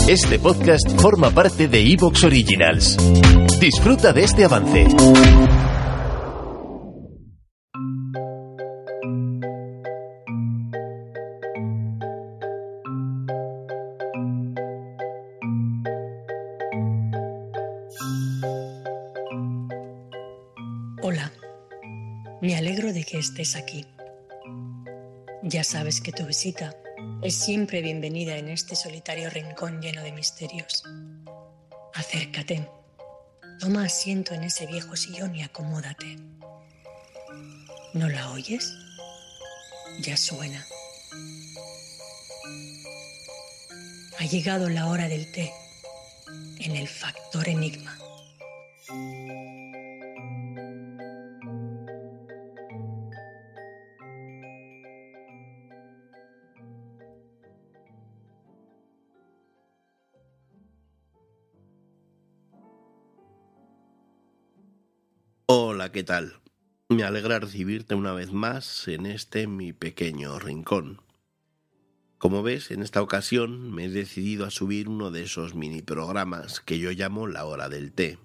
Este podcast forma parte de Evox Originals. Disfruta de este avance. Hola, me alegro de que estés aquí. Ya sabes que tu visita es siempre bienvenida en este solitario rincón lleno de misterios. Acércate, toma asiento en ese viejo sillón y acomódate. ¿No la oyes? Ya suena. Ha llegado la hora del té en el Factor Enigma. Hola, ¿qué tal? Me alegra recibirte una vez más en mi pequeño rincón. Como ves, en esta ocasión me he decidido a subir uno de esos mini programas que yo llamo La Hora del Té.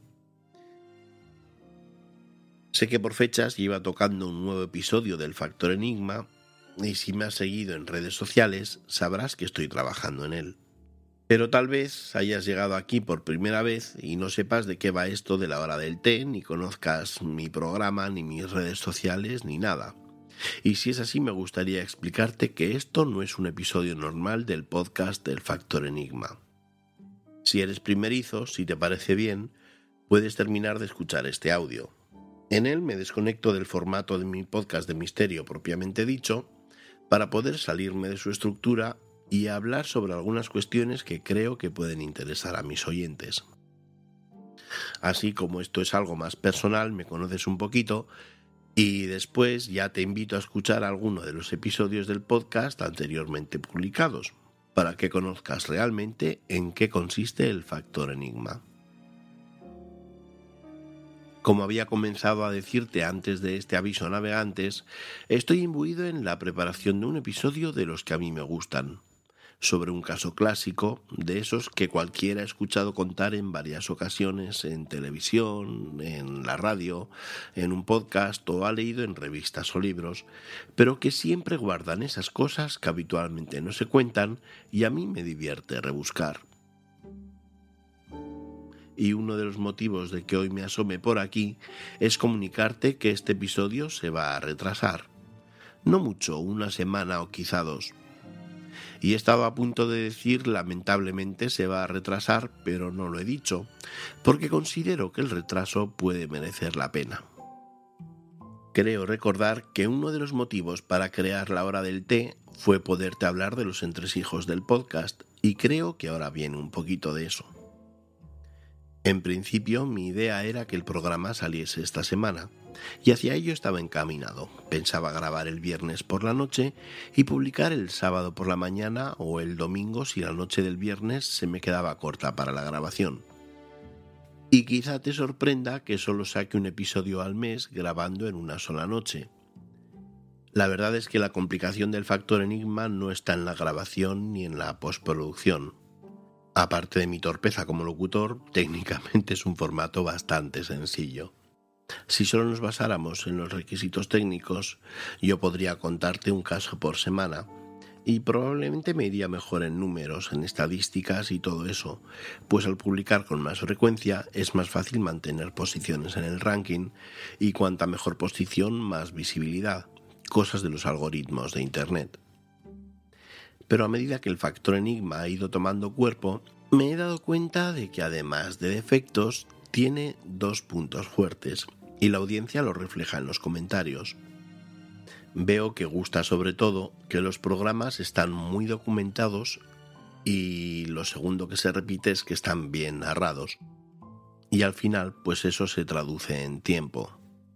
Sé que por fechas iba tocando un nuevo episodio del Factor Enigma y si me has seguido en redes sociales sabrás que estoy trabajando en él. Pero tal vez hayas llegado aquí por primera vez y no sepas de qué va esto de la hora del té, ni conozcas mi programa, ni mis redes sociales, ni nada. Y si es así, me gustaría explicarte que esto no es un episodio normal del podcast del Factor Enigma. Si eres primerizo, si te parece bien, puedes terminar de escuchar este audio. En él me desconecto del formato de mi podcast de misterio propiamente dicho, para poder salirme de su estructura y hablar sobre algunas cuestiones que creo que pueden interesar a mis oyentes. Así como esto es algo más personal, me conoces un poquito y después ya te invito a escuchar alguno de los episodios del podcast anteriormente publicados, para que conozcas realmente en qué consiste el Factor Enigma. Como había comenzado a decirte antes de este aviso a navegantes, estoy imbuido en la preparación de un episodio de los que a mí me gustan, sobre un caso clásico, de esos que cualquiera ha escuchado contar en varias ocasiones en televisión, en la radio, en un podcast o ha leído en revistas o libros, pero que siempre guardan esas cosas que habitualmente no se cuentan y a mí me divierte rebuscar. Y uno de los motivos de que hoy me asome por aquí es comunicarte que este episodio se va a retrasar. No mucho, una semana o quizá dos. Y he estado a punto de decir lamentablemente se va a retrasar, pero no lo he dicho, porque considero que el retraso puede merecer la pena. Creo recordar que uno de los motivos para crear la hora del té fue poderte hablar de los entresijos del podcast, y creo que ahora viene un poquito de eso. En principio mi idea era que el programa saliese esta semana, y hacia ello estaba encaminado. Pensaba grabar el viernes por la noche y publicar el sábado por la mañana o el domingo si la noche del viernes se me quedaba corta para la grabación. Y quizá te sorprenda que solo saque un episodio al mes grabando en una sola noche. La verdad es que la complicación del Factor Enigma no está en la grabación ni en la postproducción. Aparte de mi torpeza como locutor, técnicamente es un formato bastante sencillo. Si solo nos basáramos en los requisitos técnicos, yo podría contarte un caso por semana y probablemente me iría mejor en números, en estadísticas y todo eso, pues al publicar con más frecuencia es más fácil mantener posiciones en el ranking y cuanta mejor posición, más visibilidad, cosas de los algoritmos de Internet. Pero a medida que el Factor Enigma ha ido tomando cuerpo, me he dado cuenta de que además de defectos, tiene dos puntos fuertes, y la audiencia lo refleja en los comentarios. Veo que gusta sobre todo que los programas están muy documentados y lo segundo que se repite es que están bien narrados. Y al final, pues eso se traduce en tiempo.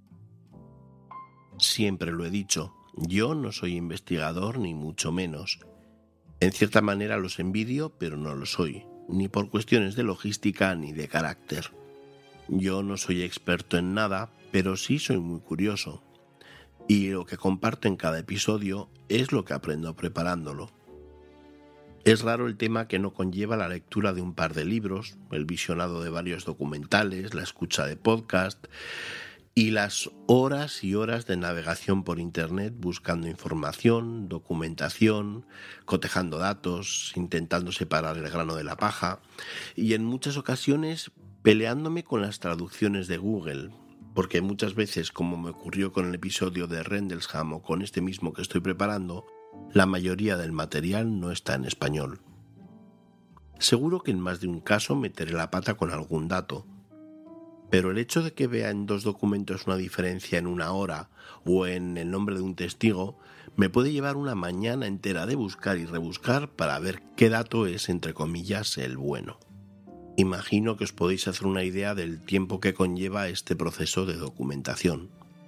Siempre lo he dicho, yo no soy investigador ni mucho menos. En cierta manera los envidio, pero no lo soy, ni por cuestiones de logística ni de carácter. Yo no soy experto en nada, pero sí soy muy curioso. Y lo que comparto en cada episodio es lo que aprendo preparándolo. Es raro el tema que no conlleva la lectura de un par de libros, el visionado de varios documentales, la escucha de podcast y las horas y horas de navegación por Internet buscando información, documentación, cotejando datos, intentando separar el grano de la paja y en muchas ocasiones peleándome con las traducciones de Google, porque muchas veces, como me ocurrió con el episodio de Rendlesham o con este mismo que estoy preparando, la mayoría del material no está en español. Seguro que en más de un caso meteré la pata con algún dato, pero el hecho de que vea en dos documentos una diferencia en una hora o en el nombre de un testigo me puede llevar una mañana entera de buscar y rebuscar para ver qué dato es, entre comillas, el bueno. Imagino que os podéis hacer una idea del tiempo que conlleva este proceso de documentación.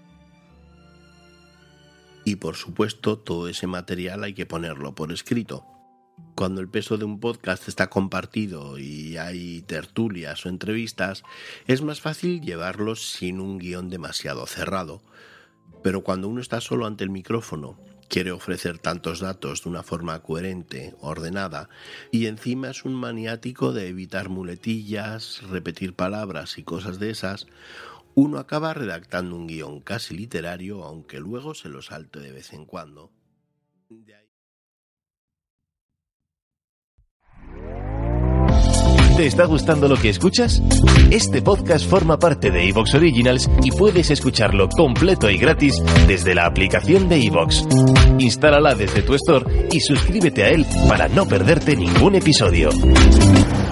Y por supuesto, todo ese material hay que ponerlo por escrito. Cuando el peso de un podcast está compartido y hay tertulias o entrevistas, es más fácil llevarlos sin un guión demasiado cerrado. Pero cuando uno está solo ante el micrófono, quiere ofrecer tantos datos de una forma coherente, ordenada, y encima es un maniático de evitar muletillas, repetir palabras y cosas de esas, uno acaba redactando un guión casi literario, aunque luego se lo salte de vez en cuando. ¿Te está gustando lo que escuchas? Este podcast forma parte de iVoox Originals y puedes escucharlo completo y gratis desde la aplicación de iVoox. Instálala desde tu store y suscríbete a él para no perderte ningún episodio.